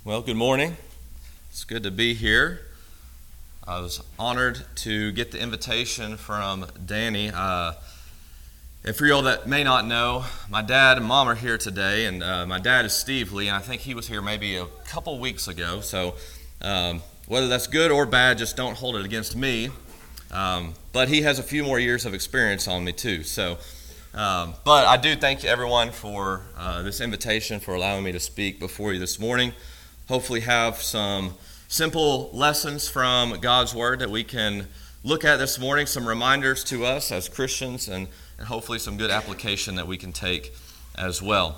Well, good morning. It's good to be here. I was honored to get the invitation from Danny. And for you all that may not know, my dad and mom are here today, and my dad is Steve Lee, and I think he was here maybe a couple weeks ago. So whether that's good or bad, just don't hold it against me. But he has a few more years of experience on me too. But I do thank everyone for this invitation, for allowing me to speak before you this morning. Hopefully have some simple lessons from God's Word that we can look at this morning, some reminders to us as Christians, and hopefully some good application that we can take as well.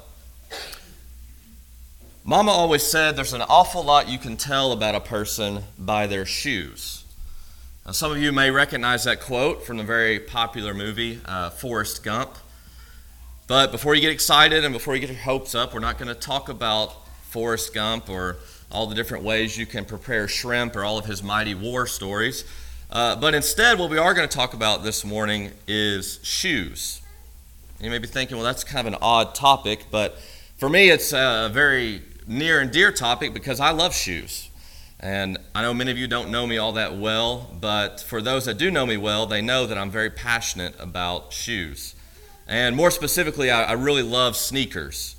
Mama always said there's an awful lot you can tell about a person by their shoes. Now, some of you may recognize that quote from the very popular movie Forrest Gump. But before you get excited and before you get your hopes up, we're not going to talk about Forrest Gump or all the different ways you can prepare shrimp or all of his mighty war stories. But instead, what we are going to talk about this morning is shoes. You may be thinking, well, that's kind of an odd topic, but for me, it's a very near and dear topic because I love shoes. And I know many of you don't know me all that well, but for those that do know me well, they know that I'm very passionate about shoes. And more specifically, I really love sneakers.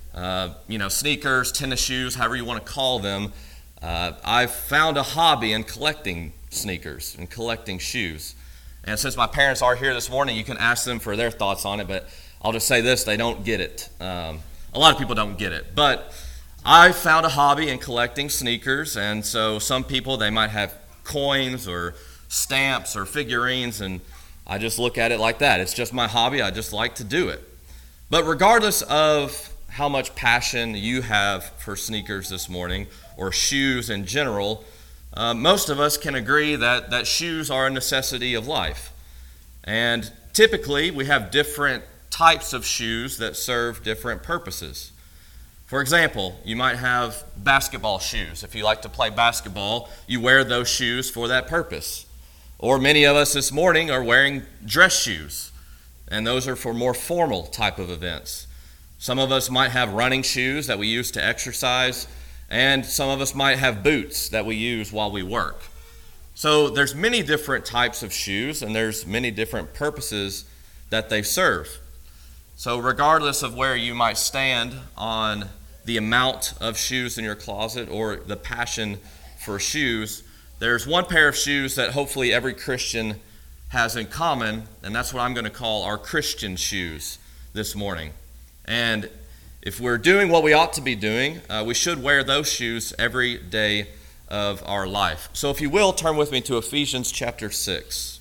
Sneakers, tennis shoes, however you want to call them. I've found a hobby in collecting sneakers and collecting shoes. And since my parents are here this morning, you can ask them for their thoughts on it, but I'll just say this, they don't get it. A lot of people don't get it. But I found a hobby in collecting sneakers, and so some people, they might have coins or stamps or figurines, and I just look at it like that. It's just my hobby. I just like to do it. But regardless of how much passion you have for sneakers this morning or shoes in general, most of us can agree that shoes are a necessity of life. And typically, we have different types of shoes that serve different purposes. For example, you might have basketball shoes. If you like to play basketball, you wear those shoes for that purpose. Or many of us this morning are wearing dress shoes, and those are for more formal type of events. Some of us might have running shoes that we use to exercise, and some of us might have boots that we use while we work. So there's many different types of shoes, and there's many different purposes that they serve. So regardless of where you might stand on the amount of shoes in your closet or the passion for shoes, there's one pair of shoes that hopefully every Christian has in common, and that's what I'm going to call our Christian shoes this morning. And if we're doing what we ought to be doing, we should wear those shoes every day of our life. So if you will, turn with me to Ephesians chapter 6.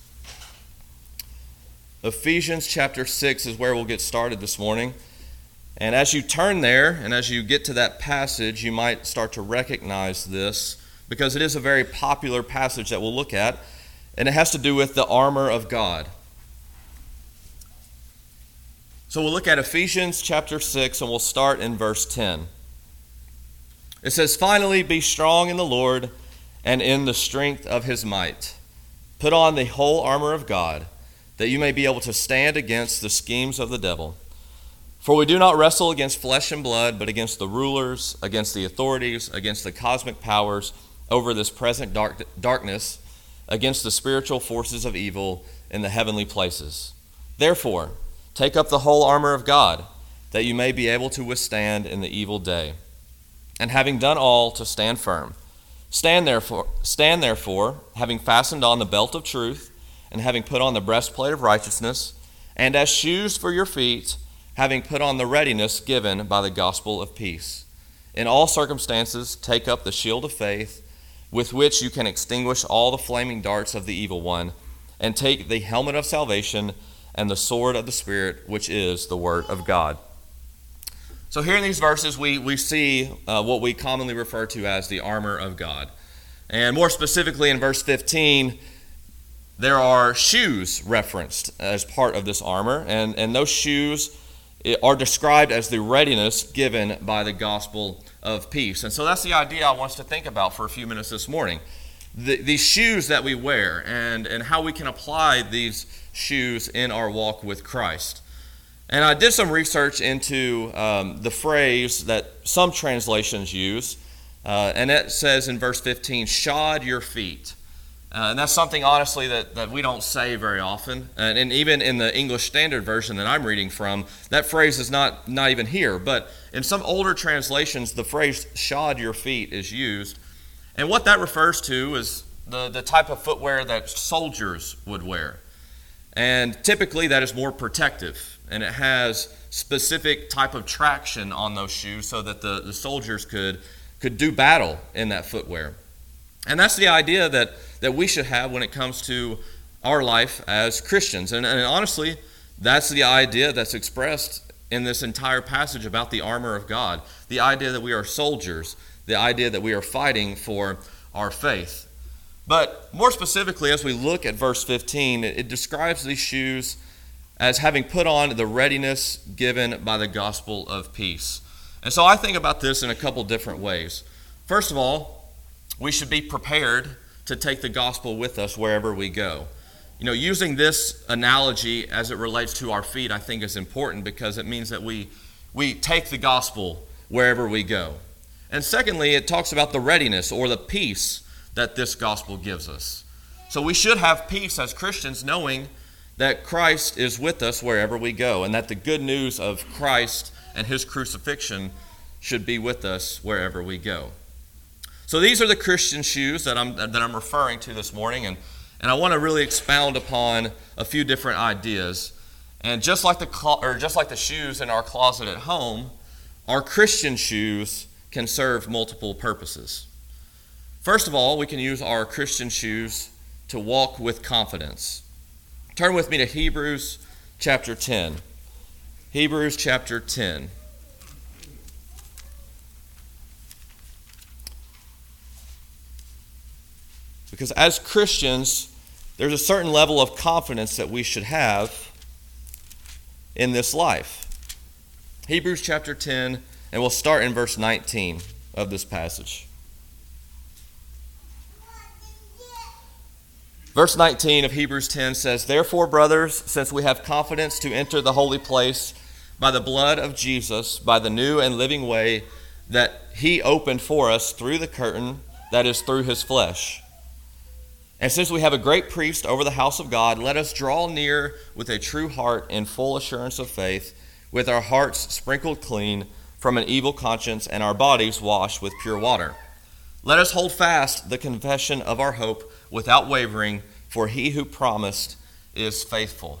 Ephesians chapter 6 is where we'll get started this morning. And as you turn there, and as you get to that passage, you might start to recognize this, because it is a very popular passage that we'll look at, and it has to do with the armor of God. So we'll look at Ephesians chapter 6, and we'll start in verse 10. It says, "Finally, be strong in the Lord and in the strength of his might. Put on the whole armor of God, that you may be able to stand against the schemes of the devil. For we do not wrestle against flesh and blood, but against the rulers, against the authorities, against the cosmic powers over this present darkness, against the spiritual forces of evil in the heavenly places. Therefore, take up the whole armor of God, that you may be able to withstand in the evil day. And having done all, to stand firm. Stand therefore, having fastened on the belt of truth, and having put on the breastplate of righteousness, and as shoes for your feet, having put on the readiness given by the gospel of peace. In all circumstances, take up the shield of faith, with which you can extinguish all the flaming darts of the evil one, and take the helmet of salvation and the sword of the Spirit, which is the word of God." So here in these verses, we see what we commonly refer to as the armor of God. And more specifically in verse 15, there are shoes referenced as part of this armor, and those shoes are described as the readiness given by the gospel of peace. And so that's the idea I want us to think about for a few minutes this morning. These shoes that we wear and how we can apply these shoes in our walk with Christ. And I did some research into the phrase that some translations use, And it says in verse 15, shod your feet. And that's something, honestly, that we don't say very often. And even in the English Standard Version that I'm reading from, that phrase is not even here. But in some older translations, the phrase shod your feet is used. And what that refers to is the type of footwear that soldiers would wear. And typically that is more protective. And it has specific type of traction on those shoes so that the soldiers could do battle in that footwear. And that's the idea that we should have when it comes to our life as Christians. And honestly, that's the idea that's expressed in this entire passage about the armor of God. The idea that we are soldiers, the idea that we are fighting for our faith. But more specifically, as we look at verse 15, it describes these shoes as having put on the readiness given by the gospel of peace. And so I think about this in a couple different ways. First of all, we should be prepared to take the gospel with us wherever we go. You know, using this analogy as it relates to our feet, I think is important because it means that we take the gospel wherever we go. And secondly, it talks about the readiness or the peace that this gospel gives us. So we should have peace as Christians, knowing that Christ is with us wherever we go, and that the good news of Christ and his crucifixion should be with us wherever we go. So these are the Christian shoes that I'm referring to this morning, and I want to really expound upon a few different ideas. And just like the shoes in our closet at home, our Christian shoes can serve multiple purposes. First of all, we can use our Christian shoes to walk with confidence. Turn with me to Hebrews chapter 10. Hebrews chapter 10. Because as Christians, there's a certain level of confidence that we should have in this life. Hebrews chapter 10, and we'll start in verse 19 of this passage. Verse 19 of Hebrews 10 says, "Therefore, brothers, since we have confidence to enter the holy place by the blood of Jesus, by the new and living way that he opened for us through the curtain, that is, through his flesh. And since we have a great priest over the house of God, let us draw near with a true heart in full assurance of faith, with our hearts sprinkled clean from an evil conscience and our bodies washed with pure water. Let us hold fast the confession of our hope without wavering, for he who promised is faithful."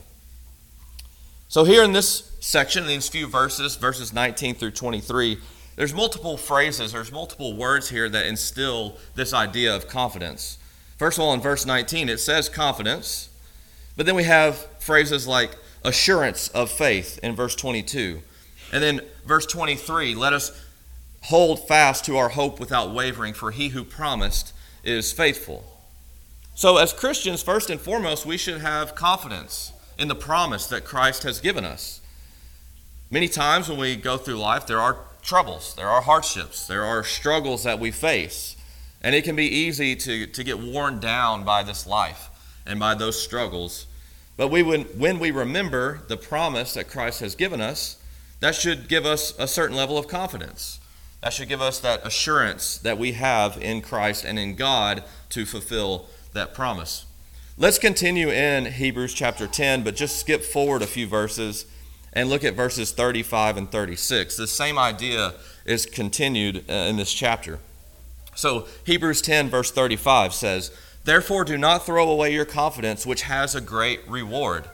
So here in this section, in these few verses 19 through 23, there's multiple phrases, there's multiple words here that instill this idea of confidence. First of all, in verse 19, it says confidence, but then we have phrases like assurance of faith in verse 22. And then verse 23, let us hold fast to our hope without wavering, for he who promised is faithful. So as Christians, first and foremost, we should have confidence in the promise that Christ has given us. Many times when we go through life, there are troubles, there are hardships, there are struggles that we face. And it can be easy to get worn down by this life and by those struggles. But when we remember the promise that Christ has given us, that should give us a certain level of confidence. That should give us that assurance that we have in Christ and in God to fulfill that promise. Let's continue in Hebrews chapter 10, but just skip forward a few verses and look at verses 35 and 36. The same idea is continued in this chapter. So Hebrews 10 verse 35 says, "Therefore do not throw away your confidence, which has a great reward.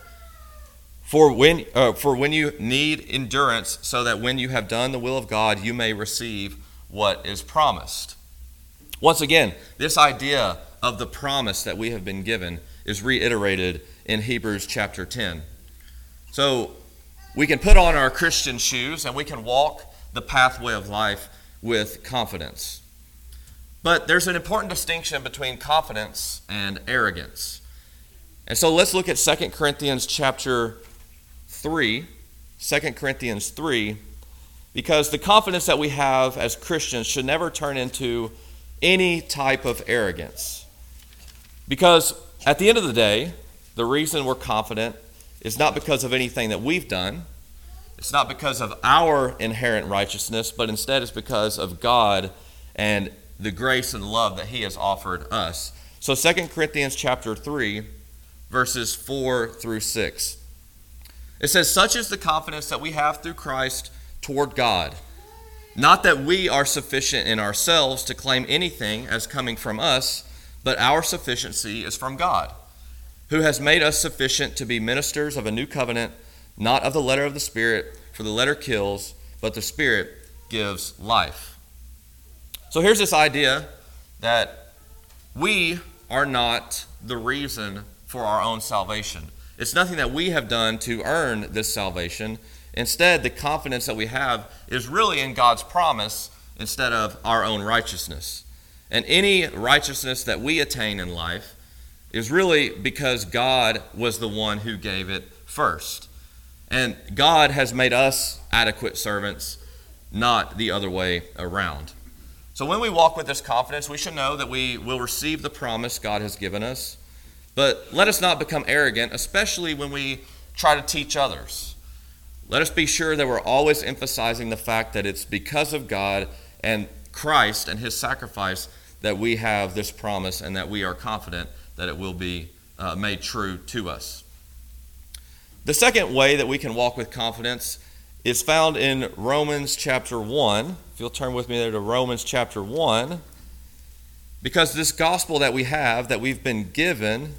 For when you need endurance, so that when you have done the will of God, you may receive what is promised." Once again, this idea of the promise that we have been given is reiterated in Hebrews chapter 10. So we can put on our Christian shoes and we can walk the pathway of life with confidence. But there's an important distinction between confidence and arrogance. And so let's look at 2 Corinthians chapter 3, 2 Corinthians 3, because the confidence that we have as Christians should never turn into any type of arrogance. Because at the end of the day, the reason we're confident is not because of anything that we've done. It's not because of our inherent righteousness, but instead it's because of God and the grace and love that he has offered us. So 2 Corinthians chapter 3, verses 4 through 6. It says, "Such is the confidence that we have through Christ toward God. Not that we are sufficient in ourselves to claim anything as coming from us, but our sufficiency is from God, who has made us sufficient to be ministers of a new covenant, not of the letter of the Spirit, for the letter kills, but the Spirit gives life." So here's this idea that we are not the reason for our own salvation. It's nothing that we have done to earn this salvation. Instead, the confidence that we have is really in God's promise instead of our own righteousness. And any righteousness that we attain in life is really because God was the one who gave it first. And God has made us adequate servants, not the other way around. So when we walk with this confidence, we should know that we will receive the promise God has given us. But let us not become arrogant, especially when we try to teach others. Let us be sure that we're always emphasizing the fact that it's because of God and Christ and his sacrifice that we have this promise and that we are confident that it will be made true to us. The second way that we can walk with confidence is found in Romans chapter 1. If you'll turn with me there to Romans chapter 1. Because this gospel that we have, that we've been given,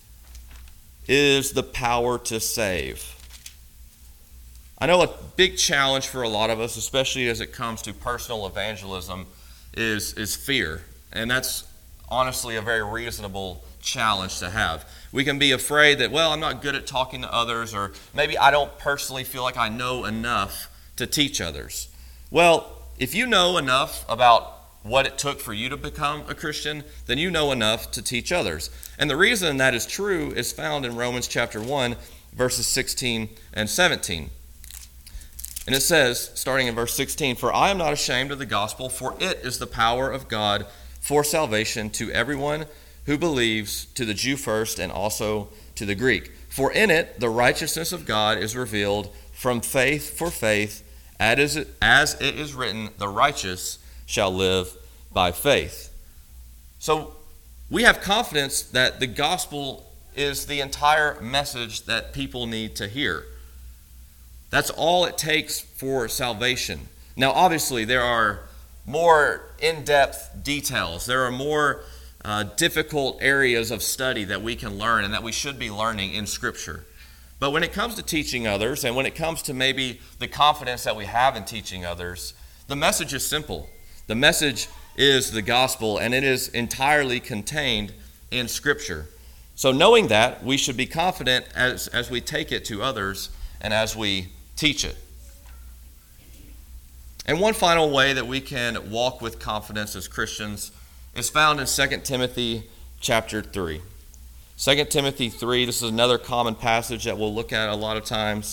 is the power to save. I know a big challenge for a lot of us, especially as it comes to personal evangelism, is fear. And that's honestly a very reasonable challenge to have. We can be afraid that, well, I'm not good at talking to others, or maybe I don't personally feel like I know enough to teach others. Well, if you know enough about what it took for you to become a Christian, then you know enough to teach others. And the reason that is true is found in Romans chapter 1, verses 16 and 17. And it says, starting in verse 16, "For I am not ashamed of the gospel, for it is the power of God for salvation to everyone who believes, to the Jew first and also to the Greek. For in it the righteousness of God is revealed from faith for faith, as it is written, the righteous shall live by faith." So we have confidence that the gospel is the entire message that people need to hear. That's all it takes for salvation. Now, obviously, there are more in-depth details. There are more difficult areas of study that we can learn and that we should be learning in Scripture. But when it comes to teaching others, and when it comes to maybe the confidence that we have in teaching others, the message is simple. The message is the gospel, and it is entirely contained in Scripture. So knowing that, we should be confident as we take it to others and as we teach it. And one final way that we can walk with confidence as Christians is found in 2 Timothy chapter 3. 2 Timothy 3, this is another common passage that we'll look at a lot of times.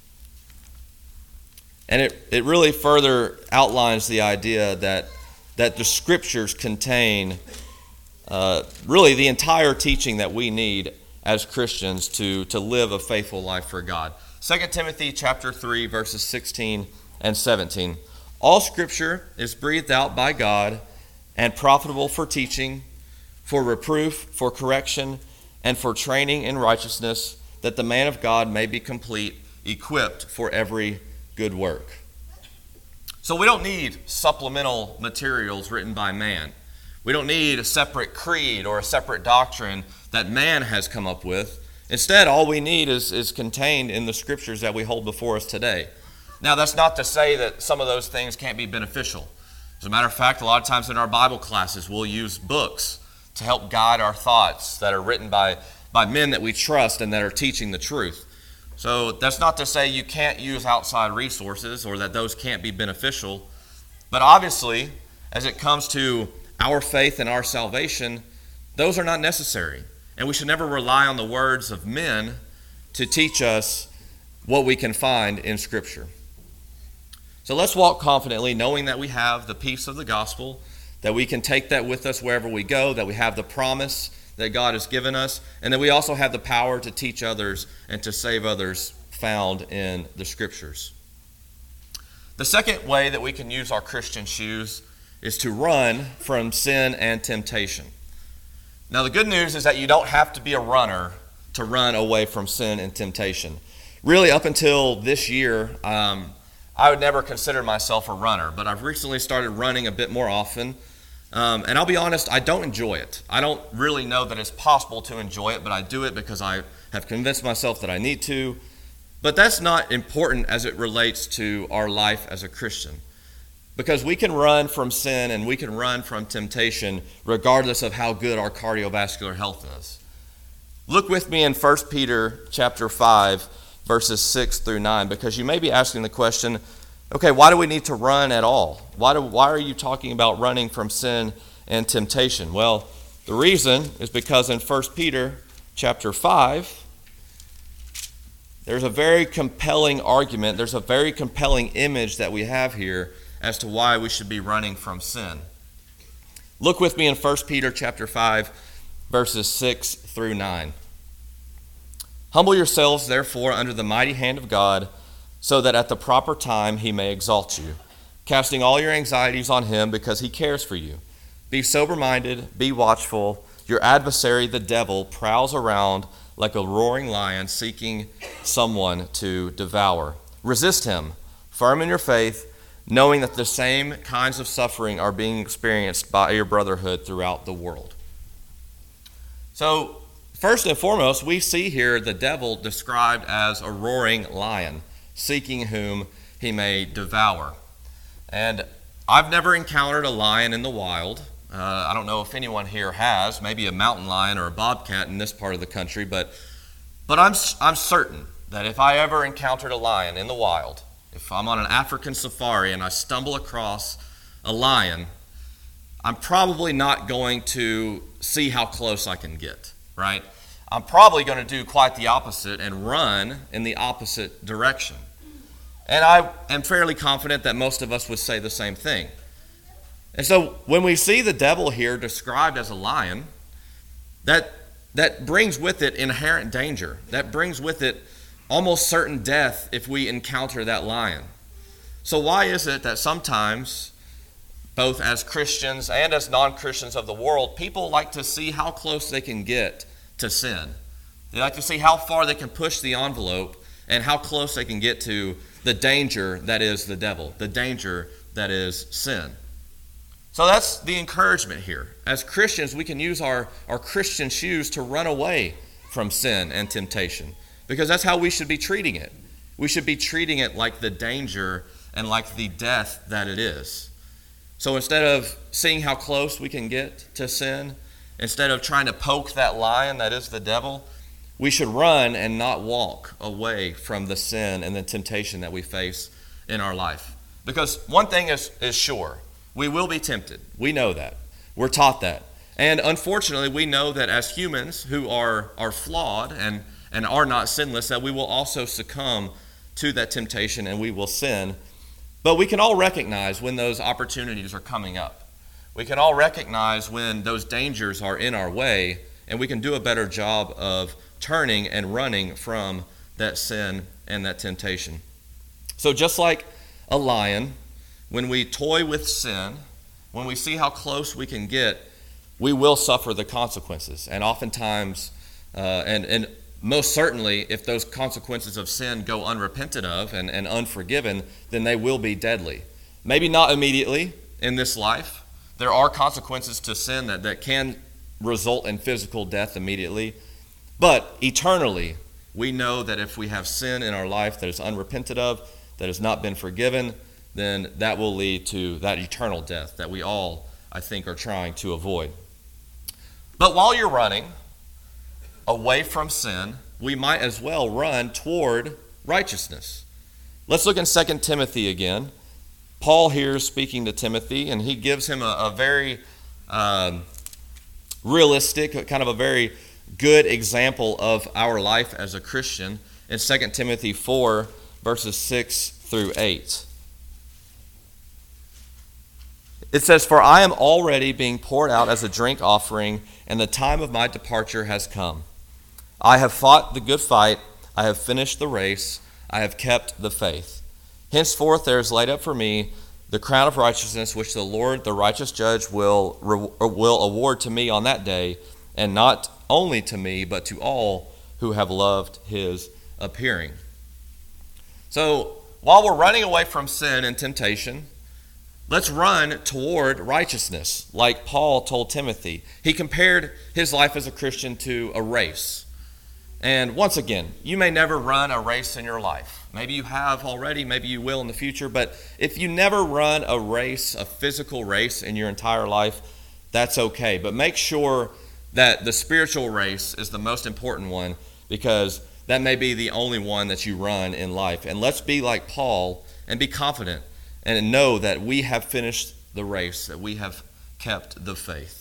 And it really further outlines the idea that the Scriptures contain really the entire teaching that we need as Christians to live a faithful life for God. 2 Timothy chapter 3, verses 16 and 17. "All Scripture is breathed out by God and profitable for teaching, for reproof, for correction, and for training in righteousness, that the man of God may be complete, equipped for every good work." So we don't need supplemental materials written by man. We don't need a separate creed or a separate doctrine that man has come up with. Instead, all we need is contained in the Scriptures that we hold before us today. Now, that's not to say that some of those things can't be beneficial. As a matter of fact, a lot of times in our Bible classes, we'll use books to help guide our thoughts that are written by men that we trust and that are teaching the truth. So that's not to say you can't use outside resources or that those can't be beneficial. But obviously, as it comes to our faith and our salvation, those are not necessary. And we should never rely on the words of men to teach us what we can find in Scripture. So let's walk confidently, knowing that we have the peace of the gospel, that we can take that with us wherever we go, that we have the promise that God has given us, and that we also have the power to teach others and to save others found in the Scriptures. The second way that we can use our Christian shoes is to run from sin and temptation. Now, the good news is that you don't have to be a runner to run away from sin and temptation. Really, up until this year, I would never consider myself a runner, but I've recently started running a bit more often. And I'll be honest, I don't enjoy it. I don't really know that it's possible to enjoy it, but I do it because I have convinced myself that I need to. But that's not important as it relates to our life as a Christian. Because we can run from sin and we can run from temptation regardless of how good our cardiovascular health is. Look with me in 1 Peter chapter 5, verses 6 through 9, because you may be asking the question, okay, why do we need to run at all? Why are you talking about running from sin and temptation? Well, the reason is because in 1 Peter chapter 5, there's a very compelling argument, there's a very compelling image that we have here as to why we should be running from sin. Look with me in 1 Peter chapter 5, verses 6 through 9. Humble yourselves, therefore, under the mighty hand of God, so that at the proper time he may exalt you, casting all your anxieties on him because he cares for you. Be sober-minded, be watchful. Your adversary, the devil, prowls around like a roaring lion seeking someone to devour. Resist him, firm in your faith, knowing that the same kinds of suffering are being experienced by your brotherhood throughout the world. So, first and foremost, we see here the devil described as a roaring lion, seeking whom he may devour. And I've never encountered a lion in the wild. I don't know if anyone here has, maybe a mountain lion or a bobcat in this part of the country, but I'm certain that if I ever encountered a lion in the wild, if I'm on an African safari and I stumble across a lion, I'm probably not going to see how close I can get, right? I'm probably going to do quite the opposite and run in the opposite direction. And I am fairly confident that most of us would say the same thing. And so when we see the devil here described as a lion, that brings with it inherent danger. That brings with it almost certain death if we encounter that lion. So why is it that sometimes, both as Christians and as non-Christians of the world, people like to see how close they can get to sin? They like to see how far they can push the envelope and how close they can get to the danger that is the devil, the danger that is sin. So that's the encouragement here. As Christians, we can use our Christian shoes to run away from sin and temptation, because that's how we should be treating it. We should be treating it like the danger and like the death that it is. So instead of seeing how close we can get to sin, instead of trying to poke that lion that is the devil, we should run and not walk away from the sin and the temptation that we face in our life. Because one thing is sure, we will be tempted. We know that. We're taught that. And unfortunately, we know that as humans who are flawed and are not sinless, that we will also succumb to that temptation and we will sin. But we can all recognize when those opportunities are coming up. We can all recognize when those dangers are in our way, and we can do a better job of turning and running from that sin and that temptation. So just like a lion, when we toy with sin, when we see how close we can get, we will suffer the consequences. And oftentimes, and most certainly, if those consequences of sin go unrepented of and unforgiven, then they will be deadly. Maybe not immediately in this life. There are consequences to sin that can result in physical death immediately. But eternally, we know that if we have sin in our life that is unrepented of, that has not been forgiven, then that will lead to that eternal death that we all, I think, are trying to avoid. But while you're running away from sin, we might as well run toward righteousness. Let's look in 2 Timothy again. Paul here is speaking to Timothy, and he gives him a very realistic, kind of a very good example of our life as a Christian in 2 Timothy 4, verses 6 through 8. It says, "For I am already being poured out as a drink offering, and the time of my departure has come. I have fought the good fight, I have finished the race, I have kept the faith. Henceforth there is laid up for me the crown of righteousness which the Lord, the righteous judge, will award to me on that day, and not only to me, but to all who have loved his appearing. So, while we're running away from sin and temptation, let's run toward righteousness, like Paul told Timothy. He compared his life as a Christian to a race. And once again, you may never run a race in your life. Maybe you have already, maybe you will in the future, but if you never run a race, a physical race in your entire life, that's okay. But make sure that the spiritual race is the most important one, because that may be the only one that you run in life. And let's be like Paul and be confident and know that we have finished the race, that we have kept the faith.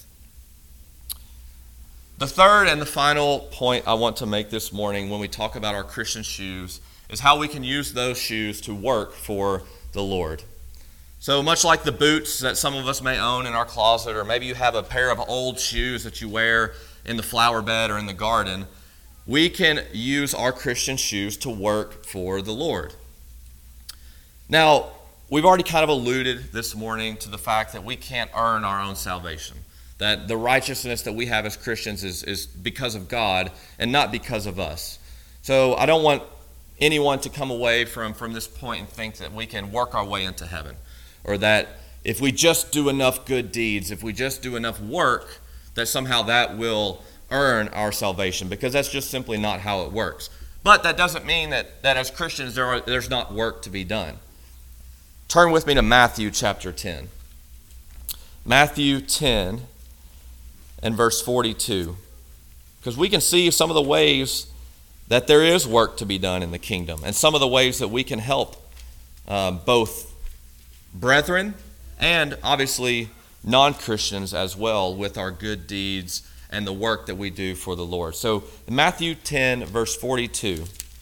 The third and the final point I want to make this morning when we talk about our Christian shoes is how we can use those shoes to work for the Lord. So much like the boots that some of us may own in our closet, or maybe you have a pair of old shoes that you wear in the flower bed or in the garden, we can use our Christian shoes to work for the Lord. Now, we've already kind of alluded this morning to the fact that we can't earn our own salvation, that the righteousness that we have as Christians is because of God and not because of us. So I don't want anyone to come away from this point and think that we can work our way into heaven, or that if we just do enough good deeds, if we just do enough work, that somehow that will earn our salvation, because that's just simply not how it works. But that doesn't mean that as Christians there's not work to be done. Turn with me to Matthew chapter 10. Matthew 10 and verse 42. Because we can see some of the ways that there is work to be done in the kingdom, and some of the ways that we can help both brethren and obviously non-Christians as well with our good deeds and the work that we do for the Lord. So Matthew 10 verse 42.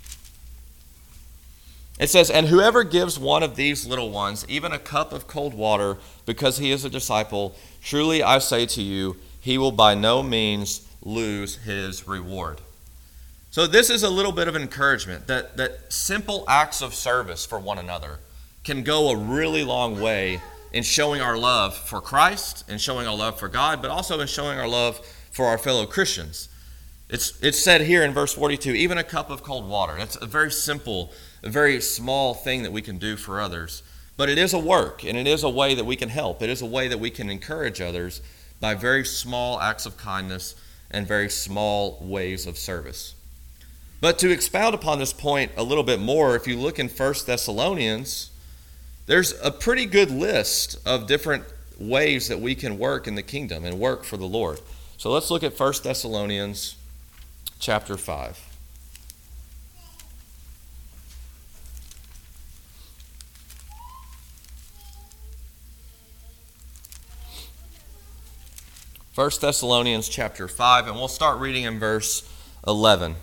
It says, "And whoever gives one of these little ones even a cup of cold water because he is a disciple, truly I say to you, he will by no means lose his reward." So this is a little bit of encouragement that simple acts of service for one another can go a really long way in showing our love for Christ and showing our love for God, but also in showing our love for our fellow Christians. It's said here in verse 42, even a cup of cold water. That's a very simple, a very small thing that we can do for others. But it is a work, and it is a way that we can help. It is a way that we can encourage others by very small acts of kindness and very small ways of service. But to expound upon this point a little bit more, if you look in 1 Thessalonians, there's a pretty good list of different ways that we can work in the kingdom and work for the Lord. So let's look at 1 Thessalonians chapter 5. First Thessalonians chapter 5, and we'll start reading in verse 11.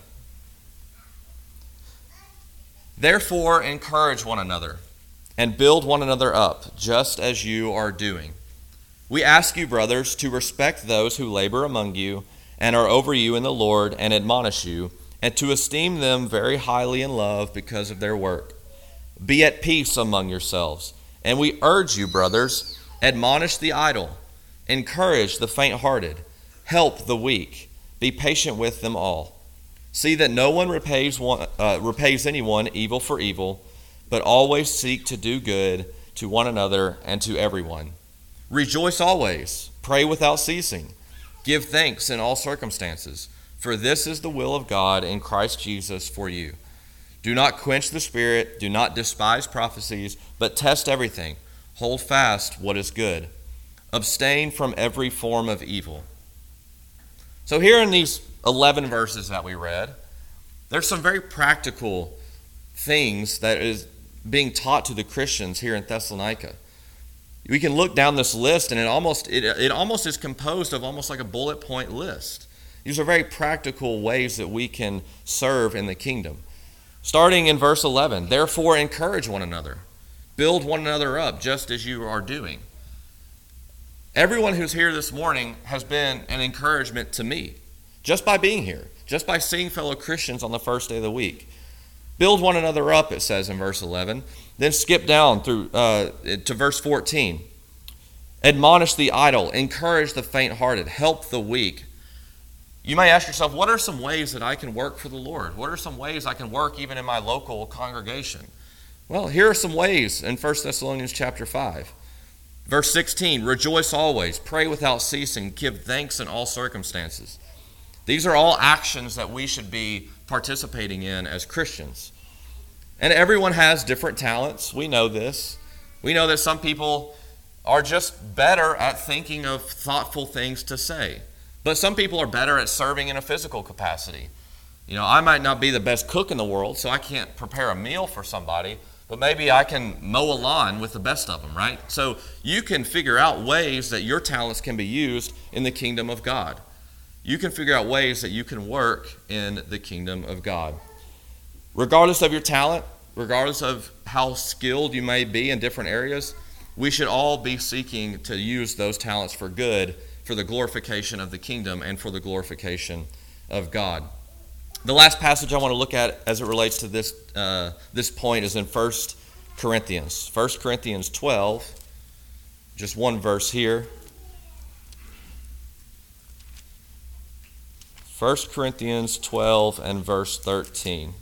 "Therefore encourage one another and build one another up, just as you are doing. We ask you, brothers, to respect those who labor among you and are over you in the Lord and admonish you, and to esteem them very highly in love because of their work. Be at peace among yourselves. And we urge you, brothers, admonish the idle, encourage the faint-hearted, help the weak, be patient with them all. See that no one repays anyone evil for evil, but always seek to do good to one another and to everyone. Rejoice always, pray without ceasing, give thanks in all circumstances, for this is the will of God in Christ Jesus for you. Do not quench the spirit, do not despise prophecies, but test everything. Hold fast what is good. Abstain from every form of evil." So here in these 11 verses that we read, there's some very practical things that is being taught to the Christians here in Thessalonica. We can look down this list, and it almost is composed of almost like a bullet point list. These are very practical ways that we can serve in the kingdom. Starting in verse 11, "Therefore encourage one another, build one another up, just as you are doing." Everyone who's here this morning has been an encouragement to me, just by being here, just by seeing fellow Christians on the first day of the week. Build one another up, it says in verse 11. Then skip down through to verse 14. Admonish the idle, encourage the faint-hearted, help the weak. You may ask yourself, what are some ways that I can work for the Lord? What are some ways I can work even in my local congregation? Well, here are some ways in 1 Thessalonians chapter 5. Verse 16, rejoice always, pray without ceasing, give thanks in all circumstances. These are all actions that we should be participating in as Christians. And everyone has different talents. We know this. We know that some people are just better at thinking of thoughtful things to say. But some people are better at serving in a physical capacity. You know, I might not be the best cook in the world, so I can't prepare a meal for somebody, but maybe I can mow a lawn with the best of them, right? So you can figure out ways that your talents can be used in the kingdom of God. You can figure out ways that you can work in the kingdom of God. Regardless of your talent, regardless of how skilled you may be in different areas, we should all be seeking to use those talents for good, for the glorification of the kingdom and for the glorification of God. The last passage I want to look at as it relates to this point is in 1 Corinthians. 1 Corinthians 12, just one verse here. 1 Corinthians 12 and verse 13.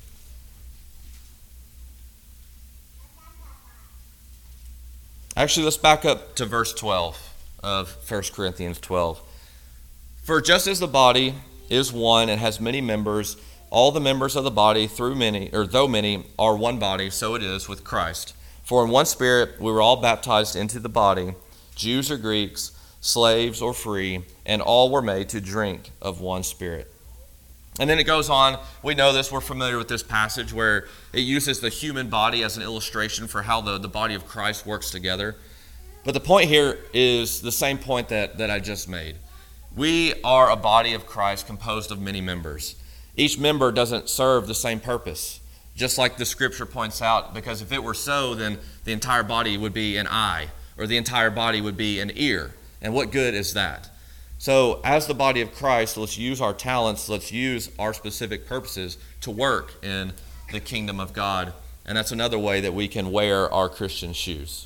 Actually, let's back up to verse 12 of 1 Corinthians 12. For just as the body is one and has many members, all the members of the body, though many, are one body, so it is with Christ. For in one Spirit we were all baptized into the body, Jews or Greeks, slaves or free, and all were made to drink of one Spirit. And then it goes on, we know this, we're familiar with this passage where it uses the human body as an illustration for how the body of Christ works together. But the point here is the same point that I just made. We are a body of Christ composed of many members. Each member doesn't serve the same purpose, just like the scripture points out, because if it were so, then the entire body would be an eye, or the entire body would be an ear. And what good is that? So as the body of Christ, let's use our talents, let's use our specific purposes to work in the kingdom of God. And that's another way that we can wear our Christian shoes.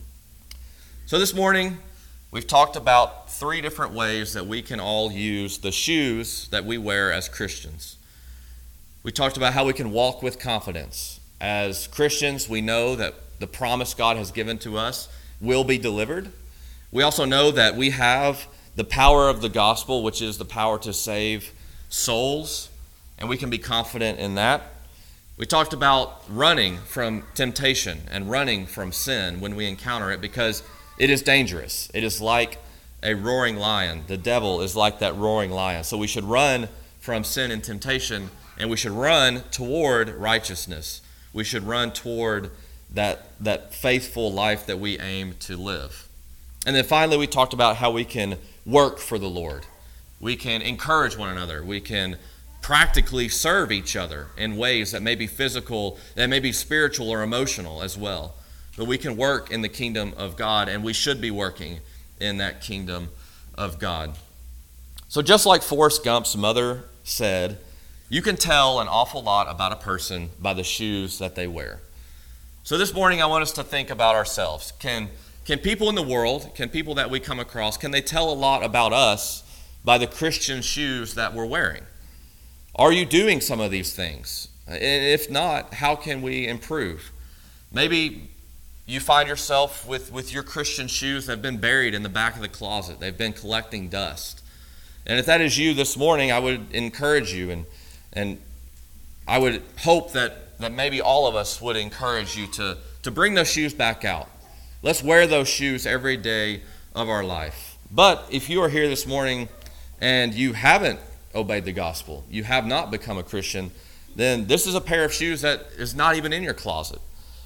So this morning, we've talked about 3 different ways that we can all use the shoes that we wear as Christians. We talked about how we can walk with confidence. As Christians, we know that the promise God has given to us will be delivered. We also know that we have the power of the gospel, which is the power to save souls, and we can be confident in that. We talked about running from temptation and running from sin when we encounter it, because it is dangerous. It is like a roaring lion. The devil is like that roaring lion. So we should run from sin and temptation, and we should run toward righteousness. We should run toward that faithful life that we aim to live. And then finally, we talked about how we can work for the Lord. We can encourage one another. We can practically serve each other in ways that may be physical, that may be spiritual or emotional as well. But we can work in the kingdom of God, and we should be working in that kingdom of God. So just like Forrest Gump's mother said, you can tell an awful lot about a person by the shoes that they wear. So this morning I want us to think about ourselves. Can people in the world, can people that we come across, can they tell a lot about us by the Christian shoes that we're wearing? Are you doing some of these things? And if not, how can we improve? Maybe you find yourself with your Christian shoes that have been buried in the back of the closet. They've been collecting dust. And if that is you this morning, I would encourage you, and I would hope that maybe all of us would encourage you to bring those shoes back out. Let's wear those shoes every day of our life. But if you are here this morning and you haven't obeyed the gospel, you have not become a Christian, then this is a pair of shoes that is not even in your closet.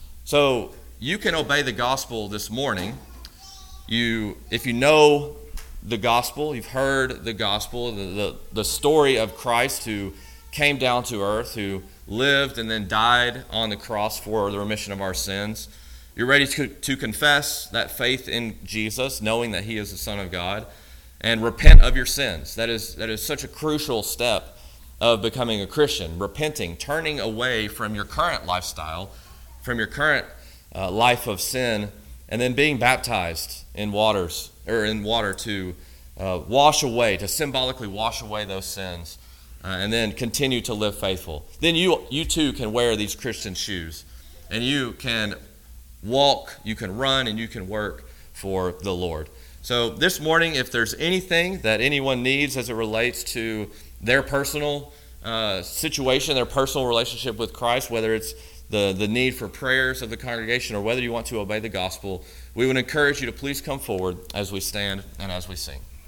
So you can obey the gospel this morning. If you know the gospel, you've heard the gospel, the story of Christ who came down to earth, who lived and then died on the cross for the remission of our sins. You're ready to confess that faith in Jesus, knowing that he is the Son of God, and repent of your sins. That is such a crucial step of becoming a Christian. Repenting, turning away from your current lifestyle, from your current life of sin, and then being baptized in water to wash away, to symbolically wash away those sins, and then continue to live faithful. Then you too can wear these Christian shoes, and you can walk, you can run, and you can work for the Lord. So this morning, if there's anything that anyone needs as it relates to their personal situation, their personal relationship with Christ, whether it's the need for prayers of the congregation or whether you want to obey the gospel, we would encourage you to please come forward as we stand and as we sing.